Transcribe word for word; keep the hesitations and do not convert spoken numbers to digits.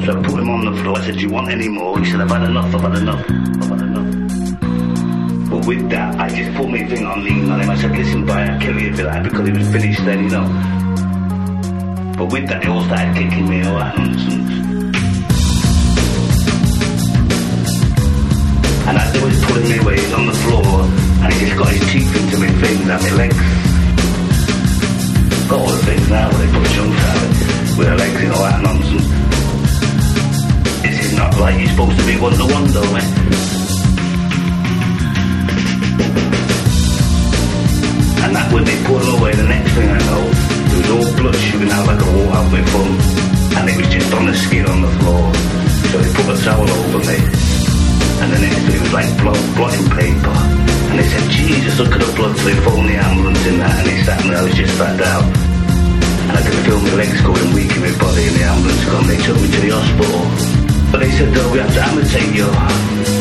So I put him on the floor. I said, do you want any more? He said, I've had enough, I've had enough, I've had enough. But with that, I just put my thing on, leaning on him. I said, listen, boy, I'll kill you for that, because he was finished then, you know. But with that, they all started kicking me and all that nonsense. And as they was pulling me away, he's on the floor, and he just got his teeth into my fingers and my legs. Got all the things now where they put chunks out with their legs and all that nonsense. This is not like you're supposed to be one-to-one though, man. And that when they pulled him away, the next thing I know, there was all blood shooting out like a wall out my thumb, and it was just on the skin on the floor. So they put a towel over me, and the next thing it was like blood, blotting paper. And they said, Jesus, look at the blood. So they phoned the ambulance in that, and they sat me, I was just sat down. And I could feel my legs going weak in my body, and the ambulance come, they took me to the hospital. But they said, though, we have to amputate you.